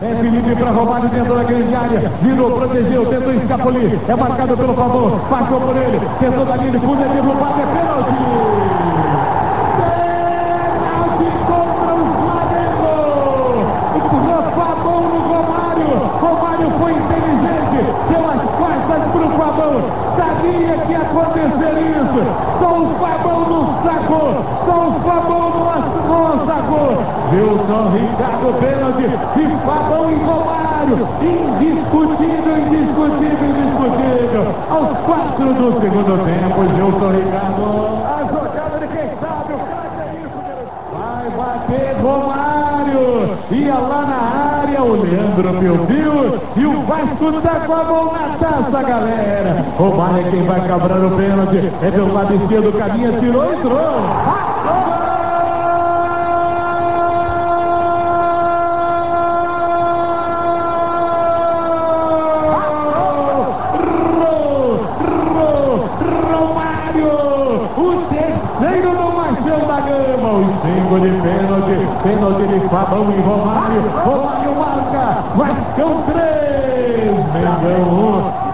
É Felipe para Romário dentro da grande área. Virou, protegeu, tentou escapulir. É marcado pelo Fabão. Passou por ele. Tentou da linha de fundo. É derrubado. É pênalti. Pênalti contra o Flamengo. Fabão no Romário. Romário foi inteligente. Deu as costas para o Fabão. Sabia que ia acontecer isso. Só o Fabão não sacou. Só o Fabão não sacou. Wilson Ricardo, pênalti. E Fabão e Romário. Indiscutível, indiscutível, indiscutível. Aos 4 do segundo tempo, Wilson Ricardo. A jogada de quem sabe. O craque é isso, garoto. Vai bater Romário. Ia lá na área o Leandro Piu-Piu. E o Vasco tá com a mão na taça, galera. Romário é quem vai cobrar o pênalti. É pelo lado esquerdo, caminha, tirou e entrou. O terceiro do Machão da Gama, o símbolo de pênalti de Fabão e Romário. Romário marca, Vascão 3, Mengão 1.